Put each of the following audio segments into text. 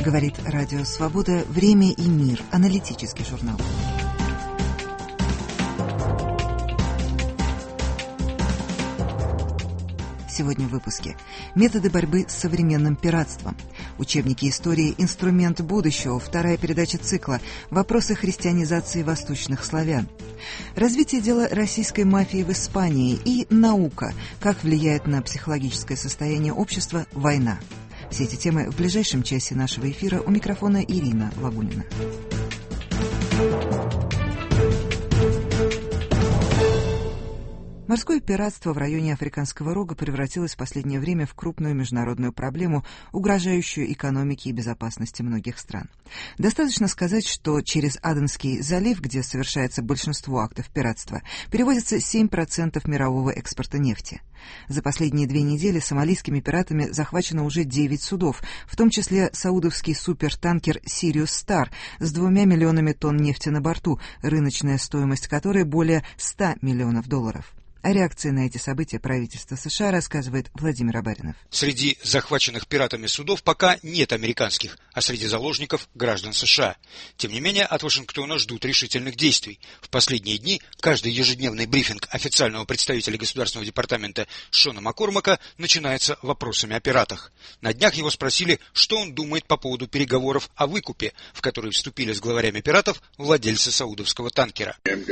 Говорит Радио Свобода. Время и мир. Аналитический журнал. Сегодня в выпуске. Методы борьбы с современным пиратством. Учебники истории «Инструмент будущего». Вторая передача цикла. Вопросы христианизации восточных славян. Развитие дела российской мафии в Испании и наука. Как влияет на психологическое состояние общества война. Все эти темы в ближайшем часе нашего эфира. У микрофона Ирина Лагунина. Морское пиратство в районе Африканского рога превратилось в последнее время в крупную международную проблему, угрожающую экономике и безопасности многих стран. Достаточно сказать, что через Аденский залив, где совершается большинство актов пиратства, перевозится 7% мирового экспорта нефти. За последние 2 недели сомалийскими пиратами захвачено уже 9 судов, в том числе саудовский супертанкер «Сириус Стар» с 2 миллионами тонн нефти на борту, рыночная стоимость которой более $100 миллионов. О реакции на эти события правительства США рассказывает Владимир Абаринов. Среди захваченных пиратами судов пока нет американских, а среди заложников – граждан США. Тем не менее, от Вашингтона ждут решительных действий. В последние дни каждый ежедневный брифинг официального представителя Государственного департамента Шона Маккормака начинается вопросами о пиратах. На днях его спросили, что он думает по поводу переговоров о выкупе, в которые вступили с главарями пиратов владельцы саудовского танкера.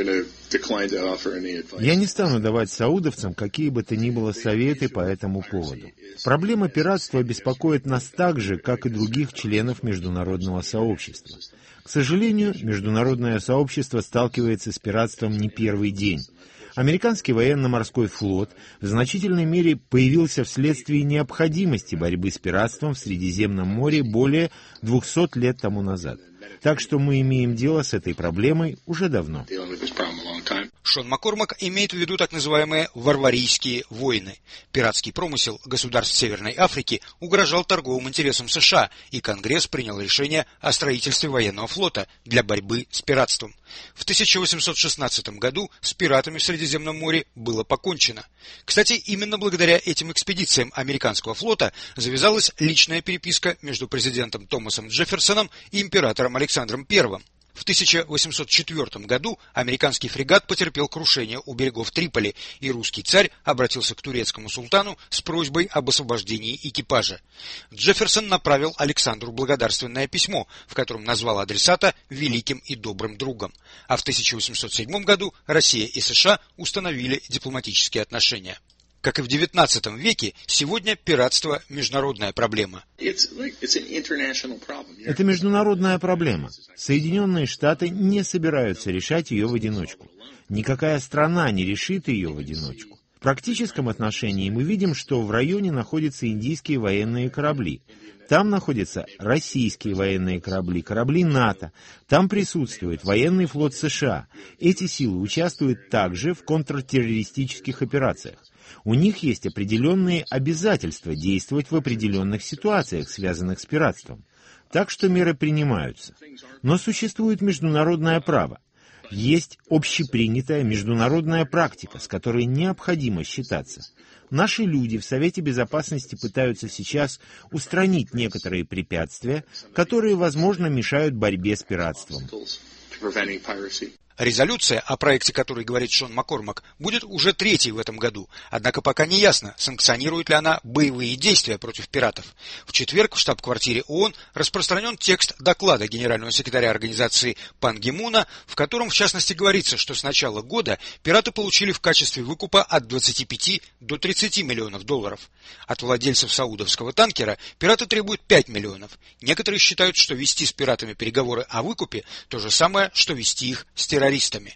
Я не стану давать саудовцам какие бы то ни было советы по этому поводу. Проблема пиратства беспокоит нас так же, как и других членов международного сообщества. К сожалению, международное сообщество сталкивается с пиратством не первый день. Американский военно-морской флот в значительной мере появился вследствие необходимости борьбы с пиратством в Средиземном море более 200 лет тому назад. Так что мы имеем дело с этой проблемой уже давно. Шон Маккормак имеет в виду так называемые варварийские войны. Пиратский промысел государств Северной Африки угрожал торговым интересам США, и Конгресс принял решение о строительстве военного флота для борьбы с пиратством. В 1816 году с пиратами в Средиземном море было покончено. Кстати, именно благодаря этим экспедициям американского флота завязалась личная переписка между президентом Томасом Джефферсоном и императором Александром I. В 1804 году американский фрегат потерпел крушение у берегов Триполи, и русский царь обратился к турецкому султану с просьбой об освобождении экипажа. Джефферсон направил Александру благодарственное письмо, в котором назвал адресата великим и добрым другом. А в 1807 году Россия и США установили дипломатические отношения. Как и в XIX веке, сегодня пиратство – международная проблема. Это международная проблема. Соединенные Штаты не собираются решать ее в одиночку. Никакая страна не решит ее в одиночку. В практическом отношении мы видим, что в районе находятся индийские военные корабли. Там находятся российские военные корабли, корабли НАТО. Там присутствует военный флот США. Эти силы участвуют также в контртеррористических операциях. У них есть определенные обязательства действовать в определенных ситуациях, связанных с пиратством. Так что меры принимаются. Но существует международное право. Есть общепринятая международная практика, с которой необходимо считаться. Наши люди в Совете Безопасности пытаются сейчас устранить некоторые препятствия, которые, возможно, мешают борьбе с пиратством. Резолюция, о проекте которой говорит Шон Маккормак, будет уже 3-й в этом году, однако пока не ясно, санкционирует ли она боевые действия против пиратов. В четверг в штаб-квартире ООН распространен текст доклада генерального секретаря организации Пан Ги Муна, в котором в частности говорится, что с начала года пираты получили в качестве выкупа от 25 до 30 миллионов долларов. От владельцев саудовского танкера пираты требуют 5 миллионов. Некоторые считают, что вести с пиратами переговоры о выкупе то же самое, что вести их с террористами.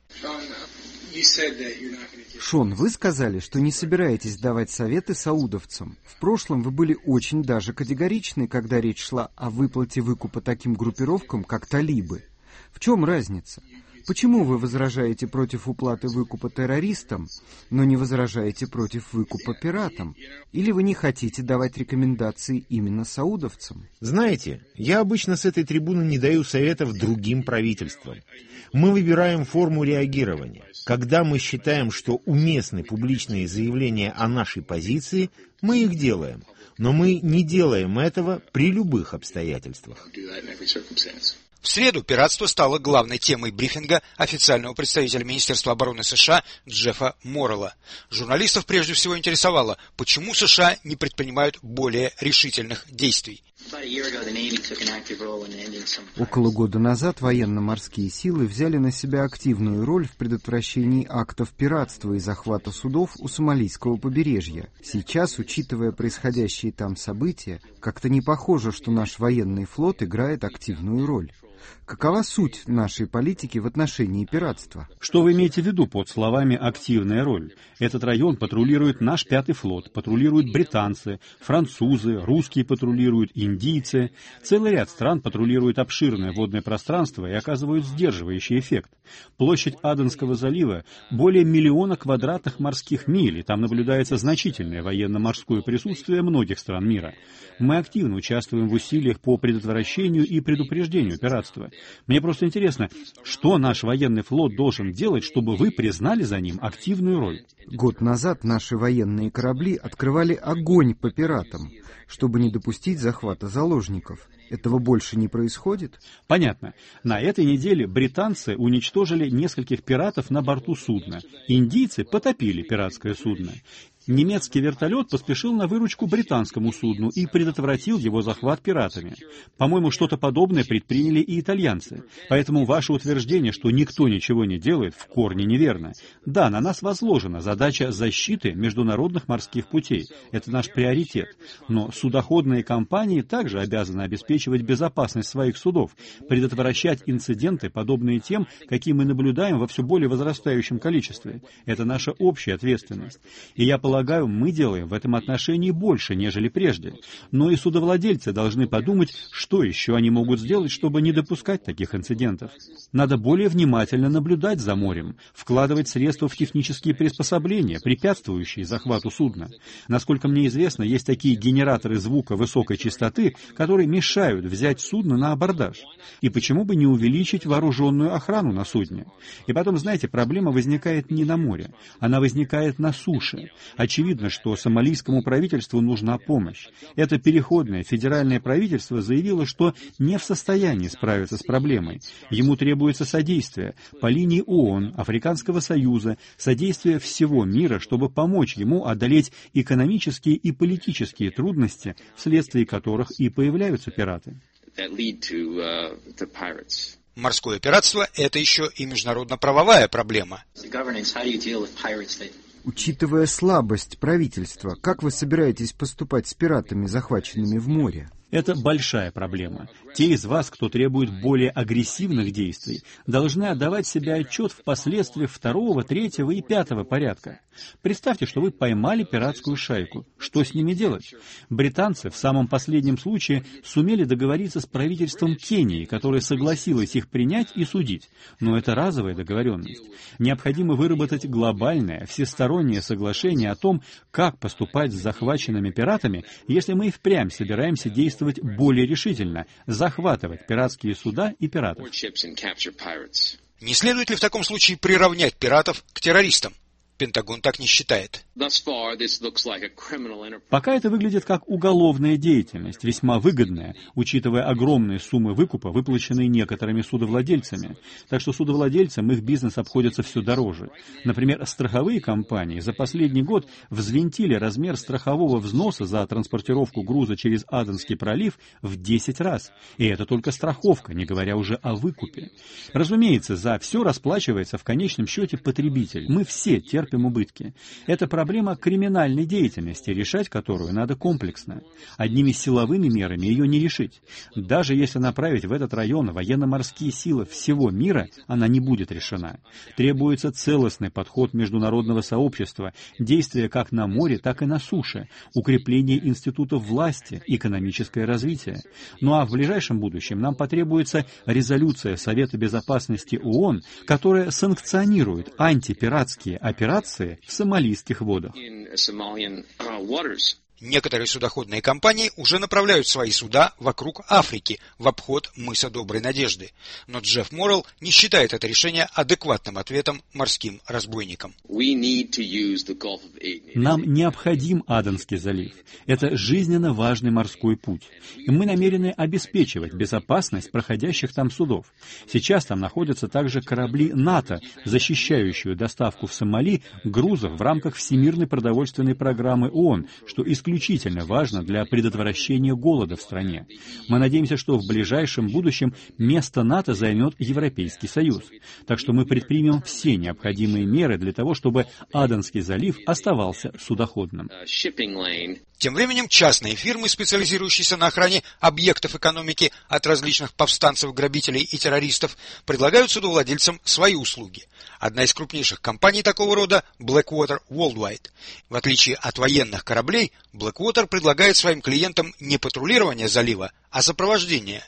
Шон, вы сказали, что не собираетесь давать советы саудовцам. В прошлом вы были очень даже категоричны, когда речь шла о выплате выкупа таким группировкам, как талибы. В чем разница? Почему вы возражаете против уплаты выкупа террористам, но не возражаете против выкупа пиратам? Или вы не хотите давать рекомендации именно саудовцам? Знаете, я обычно с этой трибуны не даю советов другим правительствам. Мы выбираем форму реагирования. Когда мы считаем, что уместны публичные заявления о нашей позиции, мы их делаем. Но мы не делаем этого при любых обстоятельствах. В среду пиратство стало главной темой брифинга официального представителя Министерства обороны США Джеффа Моррелла. Журналистов прежде всего интересовало, почему США не предпринимают более решительных действий. Около года назад военно-морские силы взяли на себя активную роль в предотвращении актов пиратства и захвата судов у сомалийского побережья. Сейчас, учитывая происходящие там события, как-то не похоже, что наш военный флот играет активную роль. Какова суть нашей политики в отношении пиратства? Что вы имеете в виду под словами «активная роль»? Этот район патрулирует наш 5-й флот, патрулируют британцы, французы, русские патрулируют, индийцы. Целый ряд стран патрулирует обширное водное пространство и оказывают сдерживающий эффект. Площадь Аденского залива более 1 миллиона квадратных морских миль, и там наблюдается значительное военно-морское присутствие многих стран мира. Мы активно участвуем в усилиях по предотвращению и предупреждению пиратства. Мне просто интересно, что наш военный флот должен делать, чтобы вы признали за ним активную роль? Год назад наши военные корабли открывали огонь по пиратам, чтобы не допустить захвата заложников. Этого больше не происходит? Понятно. На этой неделе британцы уничтожили нескольких пиратов на борту судна. Индийцы потопили пиратское судно. Немецкий вертолет поспешил на выручку британскому судну и предотвратил его захват пиратами. По-моему, что-то подобное предприняли и итальянцы. Поэтому ваше утверждение, что никто ничего не делает, в корне неверно. Да, на нас возложена задача защиты международных морских путей. Это наш приоритет. Но судоходные компании также обязаны обеспечивать безопасность своих судов, предотвращать инциденты, подобные тем, какие мы наблюдаем во все более возрастающем количестве. Это наша общая ответственность. И я полагаю, мы делаем в этом отношении больше, нежели прежде. Но и судовладельцы должны подумать, что еще они могут сделать, чтобы не допускать таких инцидентов. Надо более внимательно наблюдать за морем, вкладывать средства в технические приспособления, препятствующие захвату судна. Насколько мне известно, есть такие генераторы звука высокой частоты, которые мешают взять судно на абордаж. И почему бы не увеличить вооруженную охрану на судне? И потом, знаете, проблема возникает не на море, она возникает на суше. Очевидно, что сомалийскому правительству нужна помощь. Это переходное федеральное правительство заявило, что не в состоянии справиться с проблемой. Ему требуется содействие по линии ООН, Африканского союза, содействие всего мира, чтобы помочь ему одолеть экономические и политические трудности, вследствие которых и появляются пираты. Морское пиратство – это еще и международно-правовая проблема. Учитывая слабость правительства, как вы собираетесь поступать с пиратами, захваченными в море? Это большая проблема. Те из вас, кто требует более агрессивных действий, должны отдавать себе отчет в последствиях 2-го, 3-го и 5-го порядка. Представьте, что вы поймали пиратскую шайку. Что с ними делать? Британцы в самом последнем случае сумели договориться с правительством Кении, которое согласилось их принять и судить. Но это разовая договоренность. Необходимо выработать глобальное, всестороннее соглашение о том, как поступать с захваченными пиратами, если мы и впрямь собираемся действовать более решительно, захватывать пиратские суда и пиратов. Не следует ли в таком случае приравнять пиратов к террористам? Пентагон так не считает. Пока это выглядит как уголовная деятельность, весьма выгодная, учитывая огромные суммы выкупа, выплаченные некоторыми судовладельцами. Так что судовладельцам их бизнес обходится все дороже. Например, страховые компании за последний год взвинтили размер страхового взноса за транспортировку груза через Аденский пролив в 10 раз. И это только страховка, не говоря уже о выкупе. Разумеется, за все расплачивается в конечном счете потребитель. Мы все терпим убытки. Это проблема криминальной деятельности, решать которую надо комплексно. Одними силовыми мерами ее не решить. Даже если направить в этот район военно-морские силы всего мира, она не будет решена. Требуется целостный подход международного сообщества, действия как на море, так и на суше, укрепление институтов власти, экономическое развитие. Ну а в ближайшем будущем нам потребуется резолюция Совета Безопасности ООН, которая санкционирует антипиратские операции в сомалийских водах. Некоторые судоходные компании уже направляют свои суда вокруг Африки, в обход мыса Доброй Надежды. Но Джефф Моррелл не считает это решение адекватным ответом морским разбойникам. Нам необходим Аденский залив. Это жизненно важный морской путь. И мы намерены обеспечивать безопасность проходящих там судов. Сейчас там находятся также корабли НАТО, защищающие доставку в Сомали грузов в рамках Всемирной продовольственной программы ООН, что исключительно важно для предотвращения голода в стране. Мы надеемся, что в ближайшем будущем место НАТО займет Европейский Союз. Так что мы предпримем все необходимые меры для того, чтобы Аденский залив оставался судоходным. Тем временем частные фирмы, специализирующиеся на охране объектов экономики от различных повстанцев, грабителей и террористов, предлагают судовладельцам свои услуги. Одна из крупнейших компаний такого рода – Blackwater Worldwide. В отличие от военных кораблей, Blackwater предлагает своим клиентам не патрулирование залива, а сопровождение.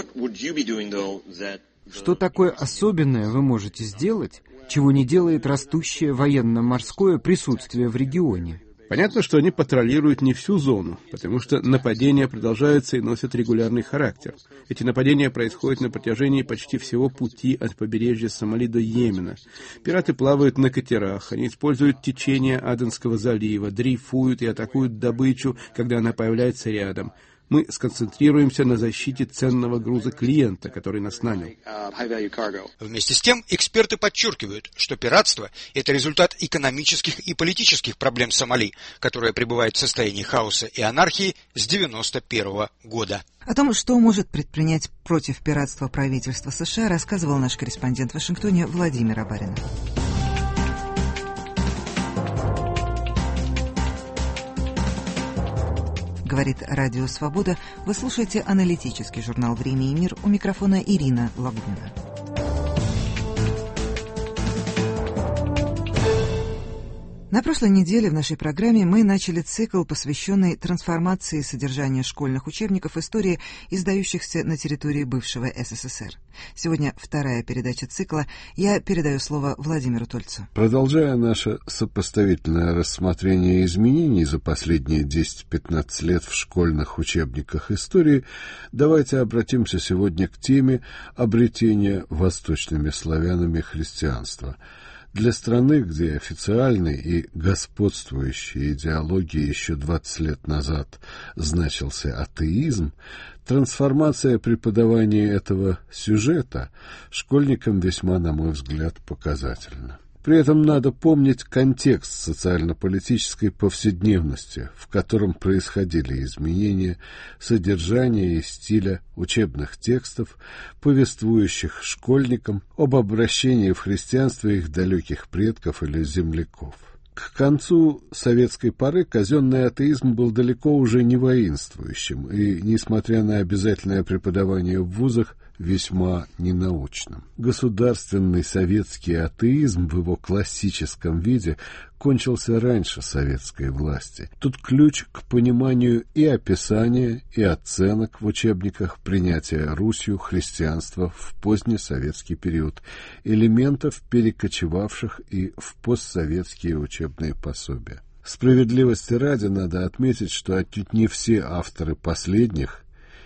Что такое особенное вы можете сделать, чего не делает растущее военно-морское присутствие в регионе? Понятно, что они патрулируют не всю зону, потому что нападения продолжаются и носят регулярный характер. Эти нападения происходят на протяжении почти всего пути от побережья Сомали до Йемена. Пираты плавают на катерах, они используют течение Аденского залива, дрейфуют и атакуют добычу, когда она появляется рядом. Мы сконцентрируемся на защите ценного груза клиента, который нас нанял. Вместе с тем, эксперты подчеркивают, что пиратство – это результат экономических и политических проблем Сомали, которая пребывает в состоянии хаоса и анархии с 1991 года. О том, что может предпринять против пиратства правительство США, рассказывал наш корреспондент в Вашингтоне Владимир Абарин. Говорит Радио Свобода. Вы слушаете аналитический журнал «Время и мир». У микрофона Ирина Лагунина. На прошлой неделе в нашей программе мы начали цикл, посвященный трансформации содержания школьных учебников истории, издающихся на территории бывшего СССР. Сегодня вторая передача цикла. Я передаю слово Владимиру Тольцу. Продолжая наше сопоставительное рассмотрение изменений за последние 10-15 лет в школьных учебниках истории, давайте обратимся сегодня к теме обретения восточными славянами христианства. Для страны, где официальной и господствующей идеологией еще 20 лет назад значился атеизм, трансформация преподавания этого сюжета школьникам весьма, на мой взгляд, показательна. При этом надо помнить контекст социально-политической повседневности, в котором происходили изменения содержания и стиля учебных текстов, повествующих школьникам об обращении в христианство их далеких предков или земляков. К концу советской поры казенный атеизм был далеко уже не воинствующим и, несмотря на обязательное преподавание в вузах, весьма ненаучным. Государственный советский атеизм в его классическом виде кончился раньше советской власти. Тут ключ к пониманию и описания, и оценок в учебниках принятия Русью христианства в позднесоветский период, элементов, перекочевавших и в постсоветские учебные пособия. Справедливости ради надо отметить, что отнюдь не все авторы последних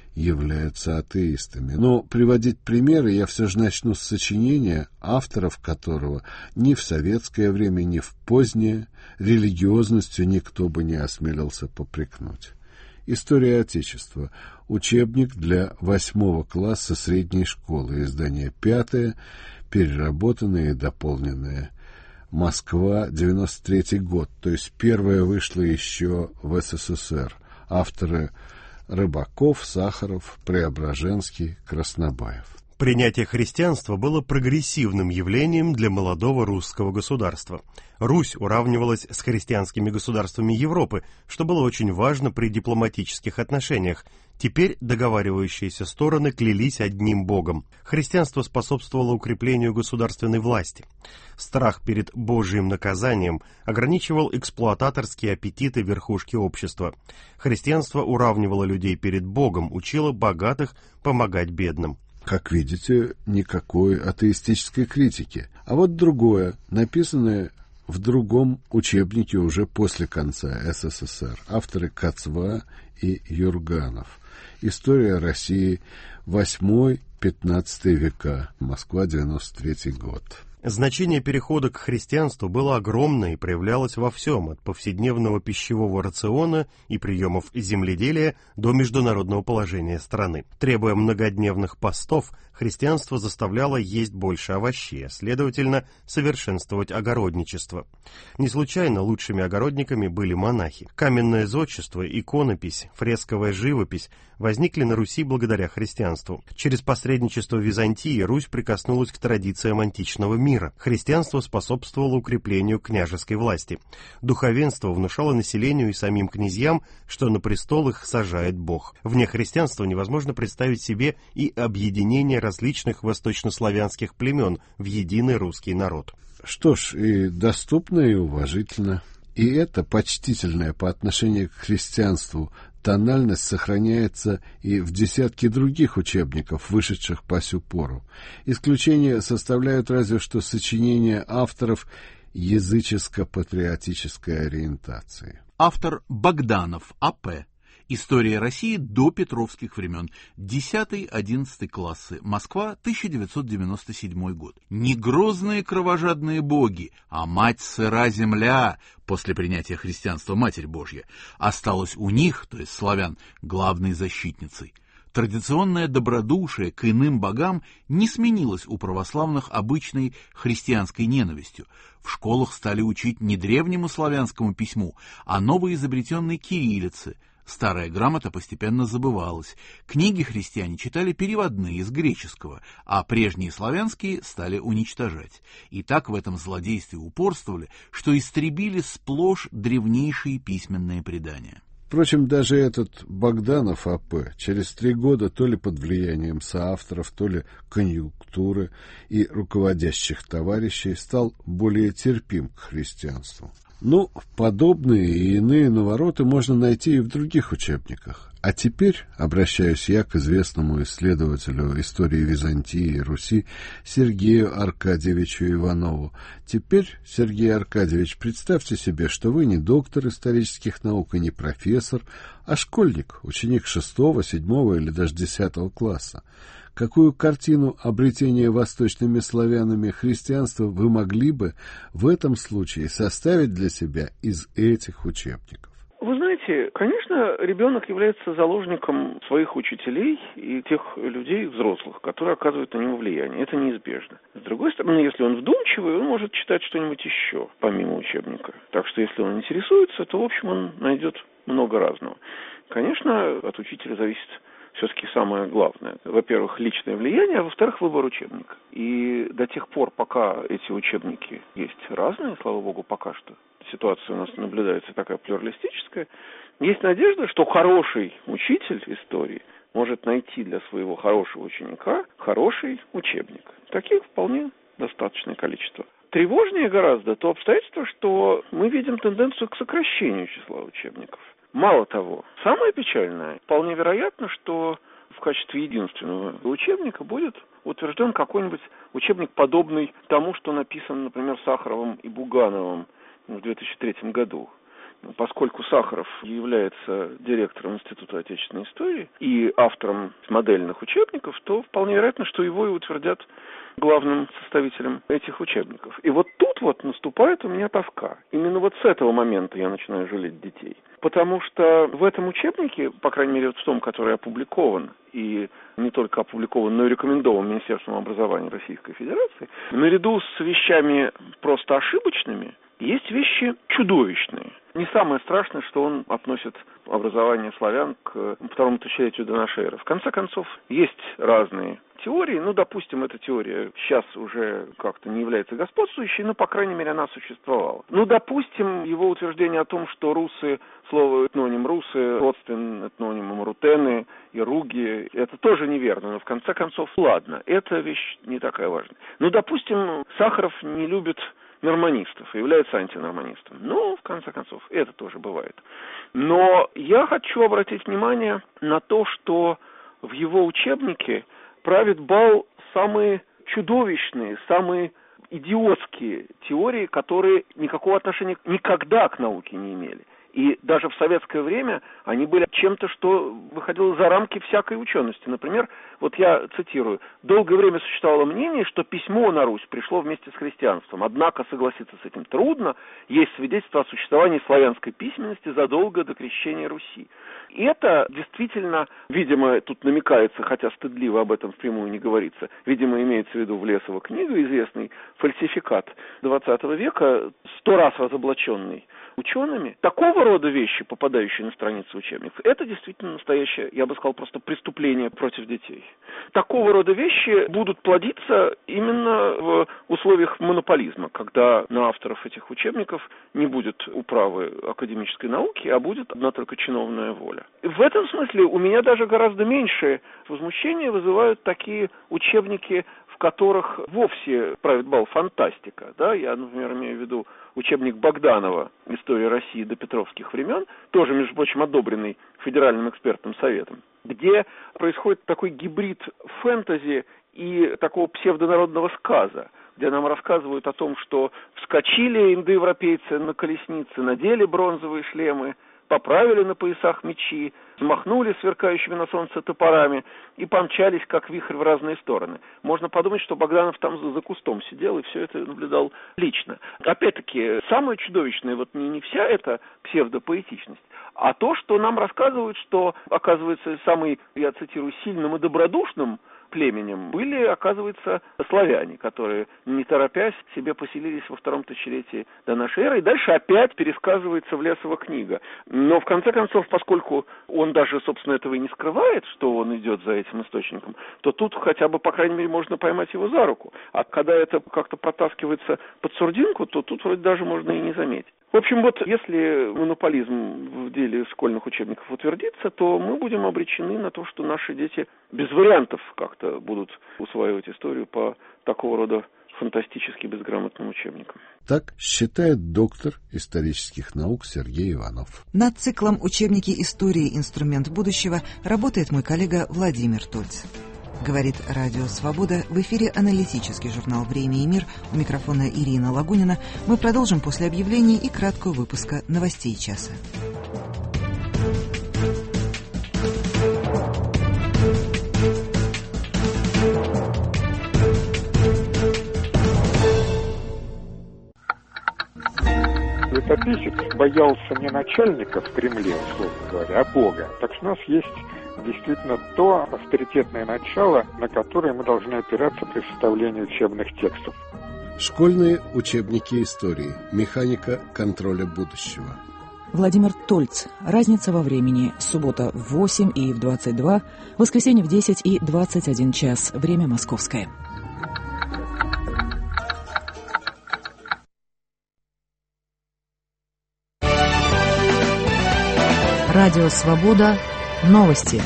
являются атеистами. Но приводить примеры я все же начну с сочинения, авторов которого ни в советское время, ни в позднее религиозностью никто бы не осмелился попрекнуть. «История Отечества». Учебник для 8 класса средней школы. Издание 5, переработанное и дополненное. Москва, 93 год. То есть первое вышло еще в СССР. Авторы Рыбаков, Сахаров, Преображенский, Краснобаев. Принятие христианства было прогрессивным явлением для молодого русского государства. Русь уравнивалась с христианскими государствами Европы, что было очень важно при дипломатических отношениях. Теперь договаривающиеся стороны клялись одним Богом. Христианство способствовало укреплению государственной власти. Страх перед Божьим наказанием ограничивал эксплуататорские аппетиты верхушки общества. Христианство уравнивало людей перед Богом, учило богатых помогать бедным. Как видите, никакой атеистической критики. А вот другое, написанное в другом учебнике уже после конца СССР. Авторы Кацва и Юрганов. История России, 8-15 века. Москва, 93 год. Значение перехода к христианству было огромное и проявлялось во всем, от повседневного пищевого рациона и приемов земледелия до международного положения страны. Требуя многодневных постов, христианство заставляло есть больше овощей, а следовательно, совершенствовать огородничество. Не случайно лучшими огородниками были монахи. Каменное зодчество, иконопись, фресковая живопись возникли на Руси благодаря христианству. Через посредничество Византии Русь прикоснулась к традициям античного мира. Христианство способствовало укреплению княжеской власти. Духовенство внушало населению и самим князьям, что на престол их сажает Бог. Вне христианства невозможно представить себе и объединение различных восточнославянских племен в единый русский народ. Что ж, и доступно, и уважительно. И это почтительное по отношению к христианству тональность сохраняется и в десятке других учебников, вышедших по сю пору. Исключение составляют разве что сочинения авторов языческо-патриотической ориентации. Автор Богданов А.П. История России до петровских времен. 10-11 классы. Москва, 1997 год. Не грозные кровожадные боги, а мать сыра земля, после принятия христианства Матерь Божья, осталась у них, то есть славян, главной защитницей. Традиционное добродушие к иным богам не сменилось у православных обычной христианской ненавистью. В школах стали учить не древнему славянскому письму, а новоизобретенной кириллице. Старая грамота постепенно забывалась. Книги христиане читали переводные из греческого, а прежние славянские стали уничтожать. И так в этом злодействе упорствовали, что истребили сплошь древнейшие письменные предания. Впрочем, даже этот Богданов А.П. через 3 года то ли под влиянием соавторов, то ли конъюнктуры и руководящих товарищей стал более терпим к христианству. Ну, подобные и иные навороты можно найти и в других учебниках. А теперь обращаюсь я к известному исследователю истории Византии и Руси Сергею Аркадьевичу Иванову. Теперь, Сергей Аркадьевич, представьте себе, что вы не доктор исторических наук и не профессор, а школьник, ученик 6, 7 или даже 10 класса. Какую картину обретения восточными славянами христианства вы могли бы в этом случае составить для себя из этих учебников? Вы знаете, конечно, ребенок является заложником своих учителей и тех людей, взрослых, которые оказывают на него влияние. Это неизбежно. С другой стороны, если он вдумчивый, он может читать что-нибудь еще, помимо учебника. Так что, если он интересуется, то, в общем, он найдет много разного. Конечно, от учителя зависит все-таки самое главное. Во-первых, личное влияние, а во-вторых, выбор учебника. И до тех пор, пока эти учебники есть разные, слава богу, пока что, ситуация у нас наблюдается такая плюралистическая, есть надежда, что хороший учитель истории может найти для своего хорошего ученика хороший учебник. Таких вполне достаточное количество. Тревожнее гораздо то обстоятельство, что мы видим тенденцию к сокращению числа учебников. Мало того, самое печальное, вполне вероятно, что в качестве единственного учебника будет утвержден какой-нибудь учебник, подобный тому, что написан, например, Сахаровым и Бугановым в 2003 году. Поскольку Сахаров является директором Института отечественной истории и автором модельных учебников, то вполне вероятно, что его и утвердят главным составителем этих учебников. И вот тут вот наступает у меня тоска. Именно вот с этого момента я начинаю жалеть детей. Потому что в этом учебнике, по крайней мере, вот в том, который опубликован, и не только опубликован, но и рекомендован Министерством образования Российской Федерации, наряду с вещами просто ошибочными, есть вещи чудовищные. Не самое страшное, что он относит образование славян к второму тысячелетию до нашей эры. В конце концов, есть разные теории. Ну, допустим, эта теория сейчас уже как-то не является господствующей, но, по крайней мере, она существовала. Ну, допустим, его утверждение о том, что русы, слово этноним русы, родствен этнонимам рутены и руги, это тоже неверно. Но, в конце концов, ладно, эта вещь не такая важная. Ну, допустим, Сахаров не любит норманистов, является антинорманистом. Ну, в конце концов, это тоже бывает. Но я хочу обратить внимание на то, что в его учебнике правит бал самые чудовищные, самые идиотские теории, которые никакого отношения никогда к науке не имели. И даже в советское время они были чем-то, что выходило за рамки всякой учености. Например, вот я цитирую: «Долгое время существовало мнение, что письмо на Русь пришло вместе с христианством. Однако согласиться с этим трудно. Есть свидетельство о существовании славянской письменности задолго до крещения Руси». И это действительно, видимо, тут намекается, хотя стыдливо об этом впрямую не говорится, видимо, имеется в виду Влесова книга, известный фальсификат XX века, 100 раз разоблаченный учеными. Такого рода вещи, попадающие на страницы учебников, это действительно настоящее, я бы сказал, просто преступление против детей. Такого рода вещи будут плодиться именно в условиях монополизма, когда на авторов этих учебников не будет управы академической науки, а будет одна только чиновная воля. В этом смысле у меня даже гораздо меньше возмущения вызывают такие учебники, в которых вовсе правит бал фантастика. Да? Я, например, имею в виду учебник Богданова «История России до Петровских времен», тоже, между прочим, одобренный Федеральным экспертным советом, где происходит такой гибрид фэнтези и такого псевдонародного сказа, где нам рассказывают о том, что вскочили индоевропейцы на колесницы, надели бронзовые шлемы, поправили на поясах мечи, взмахнули сверкающими на солнце топорами и помчались, как вихрь, в разные стороны. Можно подумать, что Богданов там за кустом сидел и все это наблюдал лично. Опять-таки, самое чудовищное вот не вся эта псевдопоэтичность, а то, что нам рассказывают, что, оказывается, самый, я цитирую, сильным и добродушным племенем были, оказывается, славяне, которые, не торопясь, себе поселились во втором тысячелетии до нашей эры. И дальше опять пересказывается Влесова книга. Но, в конце концов, поскольку он даже, собственно, этого и не скрывает, что он идет за этим источником, то тут хотя бы, по крайней мере, можно поймать его за руку. А когда это как-то протаскивается под сурдинку, то тут вроде даже можно и не заметить. В общем, вот если монополизм в деле школьных учебников утвердится, то мы будем обречены на то, что наши дети без вариантов как-то будут усваивать историю по такого рода фантастически безграмотным учебникам. Так считает доктор исторических наук Сергей Иванов. Над циклом «Учебники истории. Инструмент будущего» работает мой коллега Владимир Тольц. Говорит Радио Свобода. В эфире аналитический журнал «Время и мир». У микрофона Ирина Лагунина. Мы продолжим после объявлений и краткого выпуска новостей часа. Летописец боялся не начальника в Кремле, условно говоря, а Бога. Так что у нас есть действительно то авторитетное начало, на которое мы должны опираться при составлении учебных текстов. Школьные учебники истории. Механика контроля будущего. Владимир Тольц. Разница во времени. Суббота в 8 и в 22, воскресенье в 10 и 21 час. Время московское. Радио Свобода. Новости.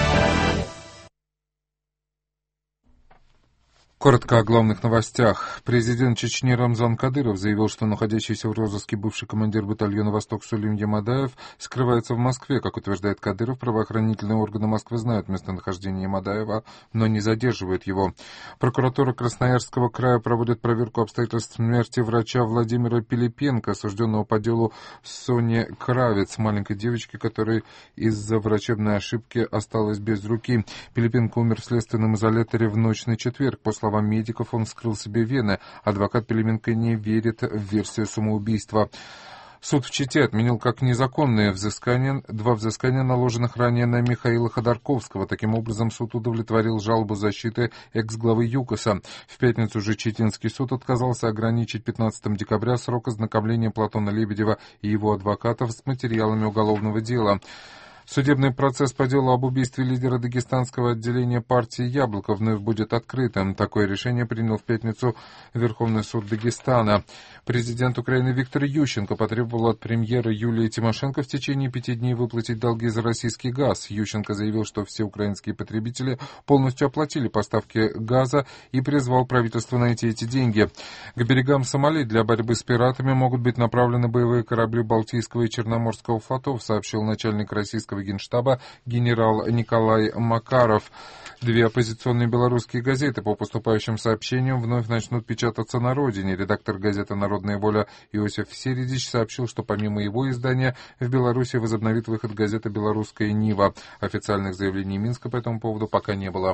Коротко о главных новостях. Президент Чечни Рамзан Кадыров заявил, что находящийся в розыске бывший командир батальона «Восток» Сулим Ямадаев скрывается в Москве. Как утверждает Кадыров, правоохранительные органы Москвы знают местонахождение Ямадаева, но не задерживают его. Прокуратура Красноярского края проводит проверку обстоятельств смерти врача Владимира Пилипенко, осужденного по делу Сони Кравец, маленькой девочки, которая из-за врачебной ошибки осталась без руки. Пилипенко умер в следственном изоляторе в ночь на четверг. По словам медиков, он вскрыл себе вены. Адвокат Пилипенко не верит в версию самоубийства. Суд в Чите отменил как незаконные два взыскания, наложенных ранее на Михаила Ходорковского. Таким образом, суд удовлетворил жалобу защиты экс-главы ЮКОСа. В пятницу же Читинский суд отказался ограничить 15 декабря срок ознакомления Платона Лебедева и его адвокатов с материалами уголовного дела. Судебный процесс по делу об убийстве лидера дагестанского отделения партии «Яблоко» вновь будет открытым. Такое решение принял в пятницу Верховный суд Дагестана. Президент Украины Виктор Ющенко потребовал от премьера Юлии Тимошенко в течение 5 дней выплатить долги за российский газ. Ющенко заявил, что все украинские потребители полностью оплатили поставки газа и призвал правительство найти эти деньги. К берегам Сомали для борьбы с пиратами могут быть направлены боевые корабли Балтийского и Черноморского флотов, сообщил начальник российского генерального генштаба генерал Николай Макаров. Две оппозиционные белорусские газеты по поступающим сообщениям вновь начнут печататься на родине. Редактор газеты «Народная воля» Иосиф Середич сообщил, что помимо его издания в Беларуси возобновит выход газеты «Белорусская Нива». Официальных заявлений Минска по этому поводу пока не было.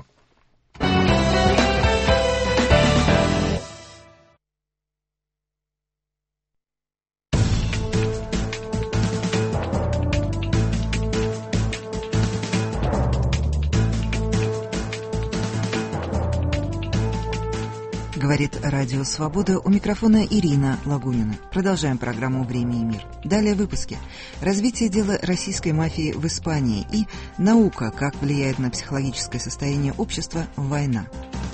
Говорит Радио Свобода, у микрофона Ирина Лагунина. Продолжаем программу «Время и мир». Далее в выпуске. Развитие дела российской мафии в Испании и наука, как влияет на психологическое состояние общества война.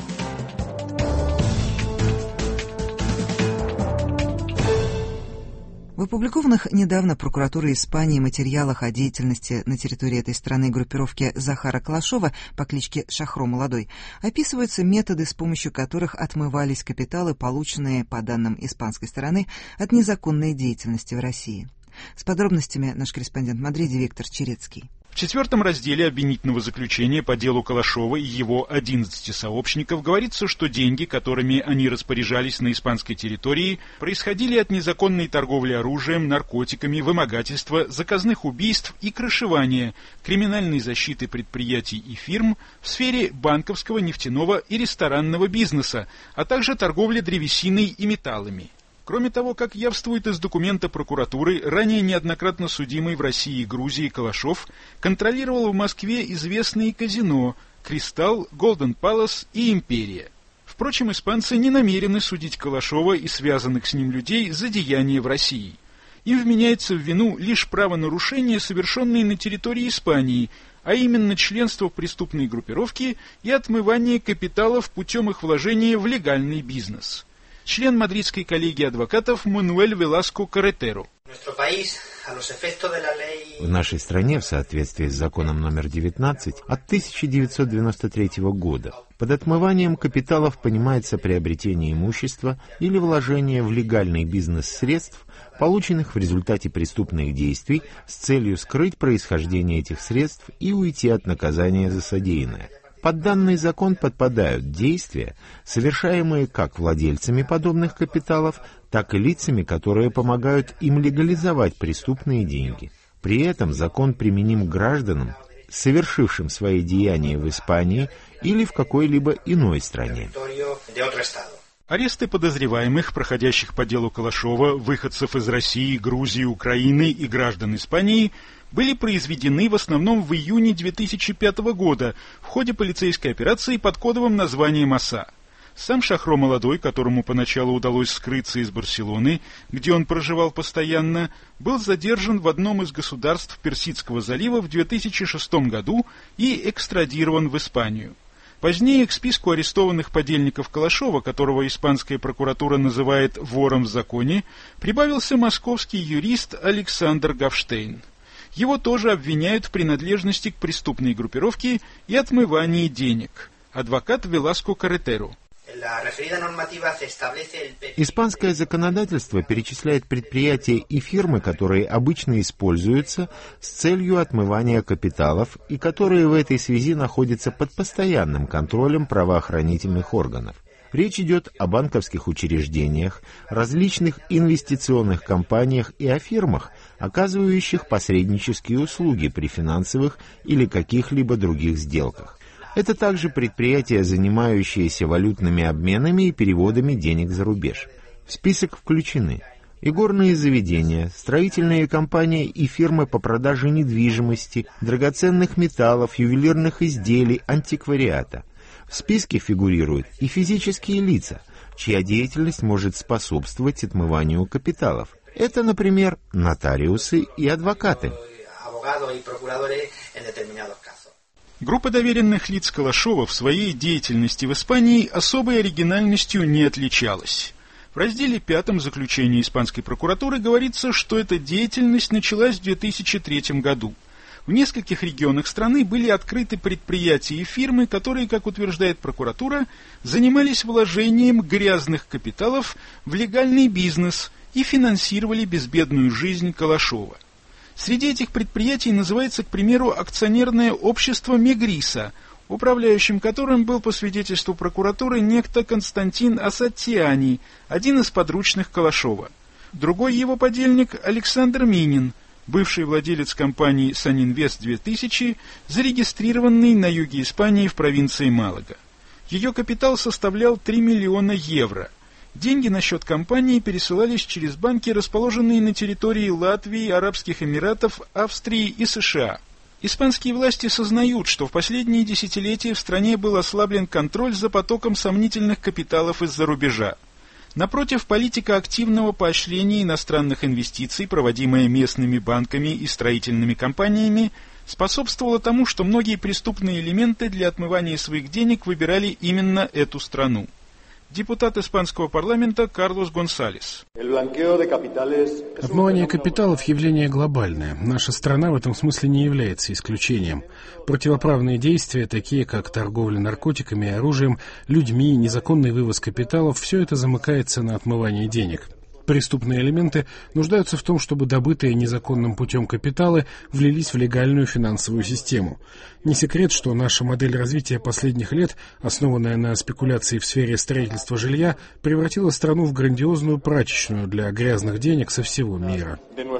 В опубликованных недавно прокуратурой Испании материалах о деятельности на территории этой страны группировки Захара Калашова по кличке Шахро Молодой описываются методы, с помощью которых отмывались капиталы, полученные, по данным испанской стороны, от незаконной деятельности в России. С подробностями наш корреспондент в Мадриде Виктор Черецкий. В 4 разделе обвинительного заключения по делу Калашова и его 11 сообщников говорится, что деньги, которыми они распоряжались на испанской территории, происходили от незаконной торговли оружием, наркотиками, вымогательства, заказных убийств и крышевания, криминальной защиты предприятий и фирм в сфере банковского, нефтяного и ресторанного бизнеса, а также торговли древесиной и металлами. Кроме того, как явствует из документа прокуратуры, ранее неоднократно судимый в России и Грузии Калашов контролировал в Москве известные казино «Кристалл», «Голден Палас» и «Империя». Впрочем, испанцы не намерены судить Калашова и связанных с ним людей за деяния в России. Им вменяется в вину лишь правонарушения, совершенные на территории Испании, а именно членство в преступной группировке и отмывание капиталов путем их вложения в легальный бизнес. Член мадридской коллегии адвокатов Мануэль Веласко Карретеро. В нашей стране, в соответствии с законом номер 19 от 1993 года, под отмыванием капиталов понимается приобретение имущества или вложение в легальный бизнес средств, полученных в результате преступных действий с целью скрыть происхождение этих средств и уйти от наказания за содеянное. Под данный закон подпадают действия, совершаемые как владельцами подобных капиталов, так и лицами, которые помогают им легализовать преступные деньги. При этом закон применим к гражданам, совершившим свои деяния в Испании или в какой-либо иной стране. Аресты подозреваемых, проходящих по делу Калашова, выходцев из России, Грузии, Украины и граждан Испании, были произведены в основном в июне 2005 года в ходе полицейской операции под кодовым названием «Оса». Сам Шахро Молодой, которому поначалу удалось скрыться из Барселоны, где он проживал постоянно, был задержан в одном из государств Персидского залива в 2006 году и экстрадирован в Испанию. Позднее к списку арестованных подельников Калашова, которого испанская прокуратура называет «вором в законе», прибавился московский юрист Александр Гавштейн. Его тоже обвиняют в принадлежности к преступной группировке и отмывании денег. Адвокат Веласко Карретеро. Испанское законодательство перечисляет предприятия и фирмы, которые обычно используются с целью отмывания капиталов и которые в этой связи находятся под постоянным контролем правоохранительных органов. Речь идет о банковских учреждениях, различных инвестиционных компаниях и о фирмах, оказывающих посреднические услуги при финансовых или каких-либо других сделках. Это также предприятия, занимающиеся валютными обменами и переводами денег за рубеж. В список включены игорные заведения, строительные компании и фирмы по продаже недвижимости, драгоценных металлов, ювелирных изделий, антиквариата. В списке фигурируют и физические лица, чья деятельность может способствовать отмыванию капиталов. Это, например, нотариусы и адвокаты. Группа доверенных лиц Калашова в своей деятельности в Испании особой оригинальностью не отличалась. В разделе 5 заключения испанской прокуратуры говорится, что эта деятельность началась в 2003 году. В нескольких регионах страны были открыты предприятия и фирмы, которые, как утверждает прокуратура, занимались вложением грязных капиталов в легальный бизнес и финансировали безбедную жизнь Калашова. Среди этих предприятий называется, к примеру, акционерное общество «Мегриса», управляющим которым был, по свидетельству прокуратуры, некто Константин Асатиани, один из подручных Калашова. Другой его подельник Александр Минин, бывший владелец компании «Санинвест-2000», зарегистрированный на юге Испании в провинции Малага. Ее капитал составлял 3 миллиона евро. Деньги на счет компании пересылались через банки, расположенные на территории Латвии, Арабских Эмиратов, Австрии и США. Испанские власти сознают, что в последние десятилетия в стране был ослаблен контроль за потоком сомнительных капиталов из-за рубежа. Напротив, политика активного поощрения иностранных инвестиций, проводимая местными банками и строительными компаниями, способствовала тому, что многие преступные элементы для отмывания своих денег выбирали именно эту страну. Депутат испанского парламента Карлос Гонсалес. Отмывание капиталов – явление глобальное. Наша страна в этом смысле не является исключением. Противоправные действия, такие как торговля наркотиками и оружием, людьми, незаконный вывоз капиталов – все это замыкается на отмывании денег. Преступные элементы нуждаются в том, чтобы добытые незаконным путем капиталы влились в легальную финансовую систему. Не секрет, что наша модель развития последних лет, основанная на спекуляции в сфере строительства жилья, превратила страну в грандиозную прачечную для грязных денег со всего мира.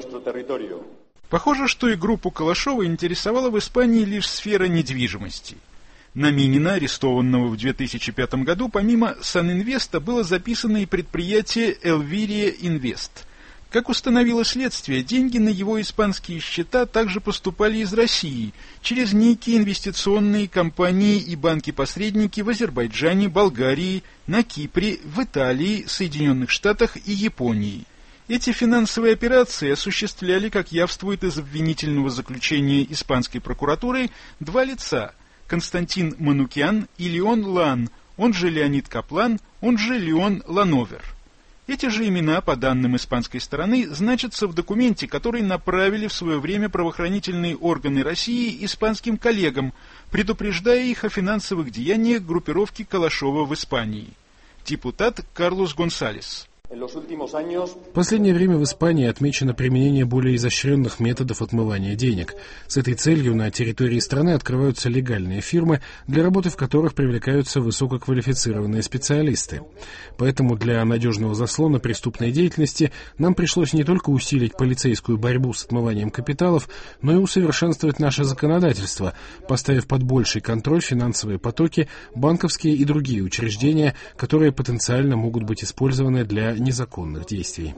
Похоже, что и группу Калашова интересовала в Испании лишь сфера недвижимости. На Минина, арестованного в 2005 году, помимо Санинвеста было записано и предприятие Элвирия Инвест. Как установило следствие, деньги на его испанские счета также поступали из России, через некие инвестиционные компании и банки-посредники в Азербайджане, Болгарии, на Кипре, в Италии, Соединенных Штатах и Японии. Эти финансовые операции осуществляли, как явствует из обвинительного заключения испанской прокуратуры, два лица – Константин Манукян и Леон Лан, он же Леонид Каплан, он же Леон Лановер. Эти же имена, по данным испанской стороны, значатся в документе, который направили в свое время правоохранительные органы России испанским коллегам, предупреждая их о финансовых деяниях группировки Калашова в Испании. Депутат Карлос Гонсалес. В последнее время в Испании отмечено применение более изощренных методов отмывания денег. С этой целью на территории страны открываются легальные фирмы, для работы в которых привлекаются высококвалифицированные специалисты. Поэтому для надежного заслона преступной деятельности нам пришлось не только усилить полицейскую борьбу с отмыванием капиталов, но и усовершенствовать наше законодательство, поставив под больший контроль финансовые потоки, банковские и другие учреждения, которые потенциально могут быть использованы для незаконных действий.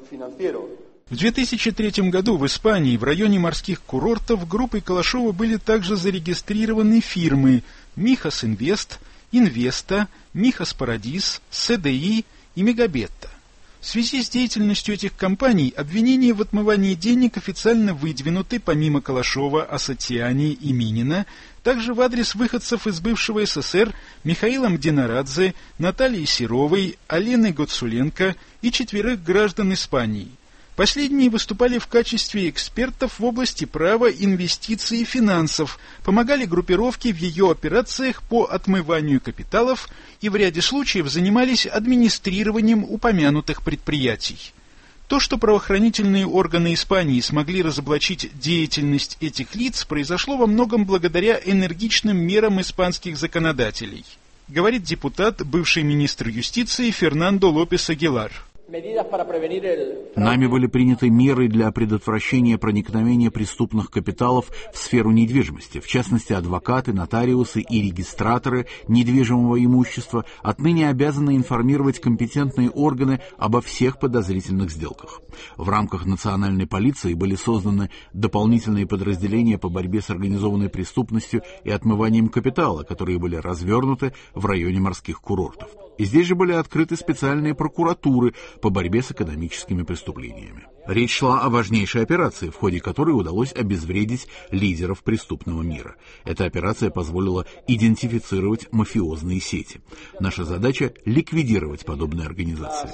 В 2003 году в Испании в районе морских курортов группой Калашова были также зарегистрированы фирмы «Михас Инвест», «Инвеста», «Михас Парадис», «СДИ» и «Мегабетта». В связи с деятельностью этих компаний обвинения в отмывании денег официально выдвинуты, помимо Калашова, Асатиани и Минина, также в адрес выходцев из бывшего СССР Михаила Мденарадзе, Натальи Серовой, Алены Гоцуленко и 4 граждан Испании. Последние выступали в качестве экспертов в области права, инвестиций и финансов, помогали группировке в ее операциях по отмыванию капиталов и в ряде случаев занимались администрированием упомянутых предприятий. То, что правоохранительные органы Испании смогли разоблачить деятельность этих лиц, произошло во многом благодаря энергичным мерам испанских законодателей, говорит депутат, бывший министр юстиции Фернандо Лопес Агилар. Нами были приняты меры для предотвращения проникновения преступных капиталов в сферу недвижимости. В частности, адвокаты, нотариусы и регистраторы недвижимого имущества отныне обязаны информировать компетентные органы обо всех подозрительных сделках. В рамках национальной полиции были созданы дополнительные подразделения по борьбе с организованной преступностью и отмыванием капитала, которые были развернуты в районе морских курортов. И здесь же были открыты специальные прокуратуры по борьбе с экономическими преступлениями. Речь шла о важнейшей операции, в ходе которой удалось обезвредить лидеров преступного мира. Эта операция позволила идентифицировать мафиозные сети. Наша задача – ликвидировать подобные организации.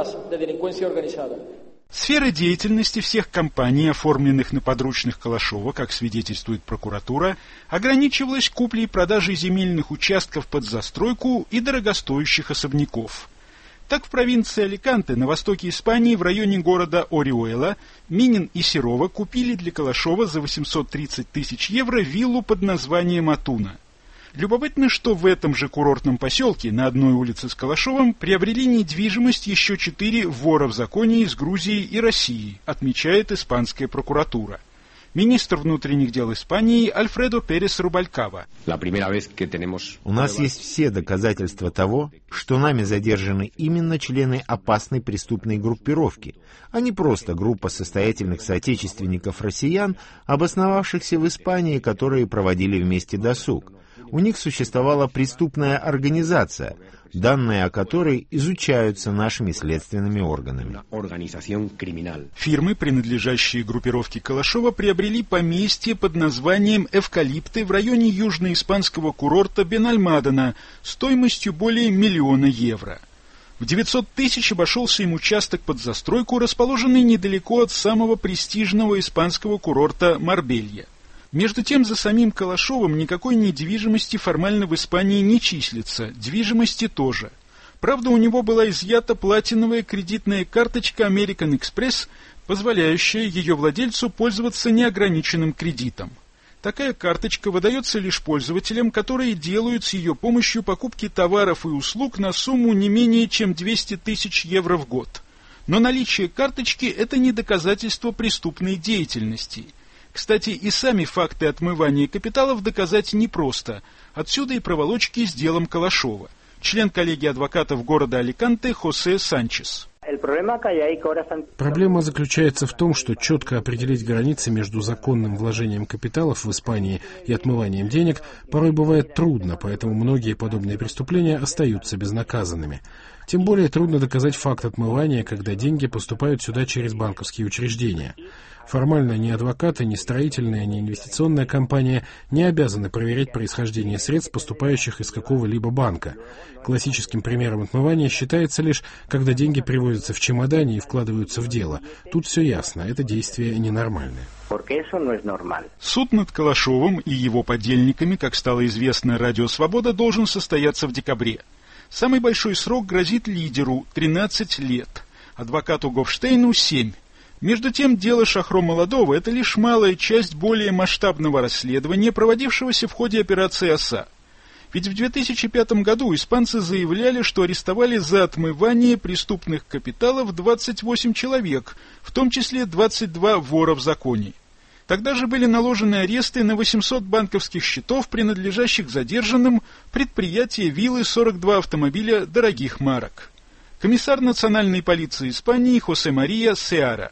Сфера деятельности всех компаний, оформленных на подручных Калашова, как свидетельствует прокуратура, ограничивалась куплей и продажей земельных участков под застройку и дорогостоящих особняков. Так в провинции Аликанте на востоке Испании в районе города Ориуэла Минин и Серова купили для Калашова за 830 тысяч евро виллу под названием Атуна. Любопытно, что в этом же курортном поселке на одной улице с Калашовым приобрели недвижимость еще 4 вора в законе из Грузии и России, отмечает испанская прокуратура. Министр внутренних дел Испании Альфредо Перес Рубалькава. У нас есть все доказательства того, что нами задержаны именно члены опасной преступной группировки, а не просто группа состоятельных соотечественников россиян, обосновавшихся в Испании, которые проводили вместе досуг. У них существовала преступная организация, данные о которой изучаются нашими следственными органами. Фирмы, принадлежащие группировке Калашова, приобрели поместье под названием «Эвкалипты» в районе южноиспанского курорта Бенальмадена стоимостью более 1 миллиона евро. В 900 тысяч обошелся им участок под застройку, расположенный недалеко от самого престижного испанского курорта Марбелья. Между тем, за самим Калашовым никакой недвижимости формально в Испании не числится, движимости тоже. Правда, у него была изъята платиновая кредитная карточка American Express, позволяющая ее владельцу пользоваться неограниченным кредитом. Такая карточка выдается лишь пользователям, которые делают с ее помощью покупки товаров и услуг на сумму не менее чем 200 тысяч евро в год. Но наличие карточки – это не доказательство преступной деятельности. Кстати, и сами факты отмывания капиталов доказать непросто. Отсюда и проволочки с делом Калашова. Член коллегии адвокатов города Аликанте Хосе Санчес. Проблема заключается в том, что четко определить границы между законным вложением капиталов в Испании и отмыванием денег порой бывает трудно, поэтому многие подобные преступления остаются безнаказанными. Тем более трудно доказать факт отмывания, когда деньги поступают сюда через банковские учреждения. Формально ни адвокаты, ни строительная, ни инвестиционная компания не обязаны проверять происхождение средств, поступающих из какого-либо банка. Классическим примером отмывания считается лишь, когда деньги привозятся в чемодане и вкладываются в дело. Тут все ясно, это действие ненормальное. Суд над Калашовым и его подельниками, как стало известно Радио Свобода, должен состояться в декабре. Самый большой срок грозит лидеру – 13 лет, адвокату Гофштейну – 7. Между тем, дело Шахро Молодого – это лишь малая часть более масштабного расследования, проводившегося в ходе операции «Оса». Ведь в 2005 году испанцы заявляли, что арестовали за отмывание преступных капиталов 28 человек, в том числе 22 вора в законе. Тогда же были наложены аресты на 800 банковских счетов, принадлежащих задержанным, предприятия виллы, 42 автомобиля дорогих марок. Комиссар национальной полиции Испании Хосе Мария Сеара.